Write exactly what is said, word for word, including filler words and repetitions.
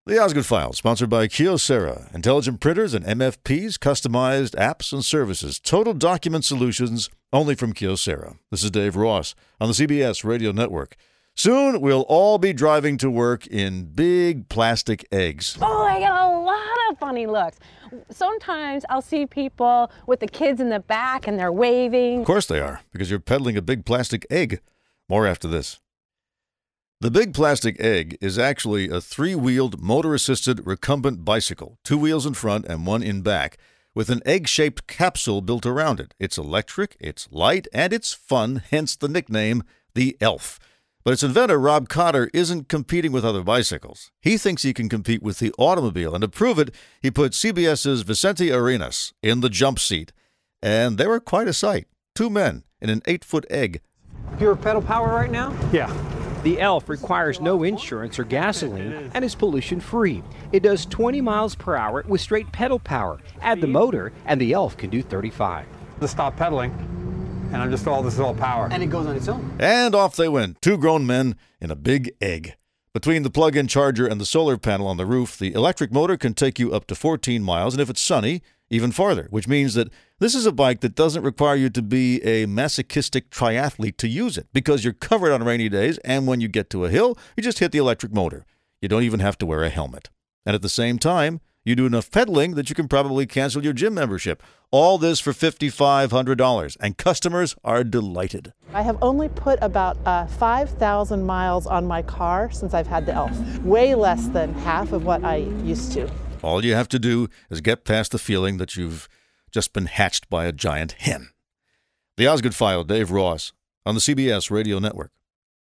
The Osgood File, sponsored by Kyocera, intelligent printers and M F Ps, customized apps and services, total document solutions, only from Kyocera. This is Dave Ross on the C B S Radio Network. Soon, we'll all be driving to work in big plastic eggs. Oh, I get a lot of funny looks. Sometimes I'll see people with the kids in the back and they're waving. Of course they are, because you're peddling a big plastic egg. More after this. The Big Plastic Egg is actually a three-wheeled, motor-assisted recumbent bicycle, two wheels in front and one in back, with an egg-shaped capsule built around it. It's electric, it's light, and it's fun, hence the nickname, the Elf. But its inventor, Rob Cotter, isn't competing with other bicycles. He thinks he can compete with the automobile, and to prove it, he put CBS's Vicente Arenas in the jump seat. And they were quite a sight. Two men in an eight-foot egg. Pure pedal power right now? Yeah. The Elf requires no insurance or gasoline and is pollution-free. It does twenty miles per hour with straight pedal power. Add the motor, and the Elf can do thirty-five. Just stop pedaling, and I'm just all this is all power. And it goes on its own. And off they went, two grown men in a big egg. Between the plug-in charger and the solar panel on the roof, the electric motor can take you up to fourteen miles, and if it's sunny, even farther, which means that this is a bike that doesn't require you to be a masochistic triathlete to use it, because you're covered on rainy days, and when you get to a hill, you just hit the electric motor. You don't even have to wear a helmet. And at the same time, you do enough pedaling that you can probably cancel your gym membership. All this for five thousand five hundred dollars, and customers are delighted. I have only put about uh, five thousand miles on my car since I've had the Elf. Way less than half of what I used to. All you have to do is get past the feeling that you've just been hatched by a giant hen. The Osgood File, Dave Ross, on the C B S Radio Network.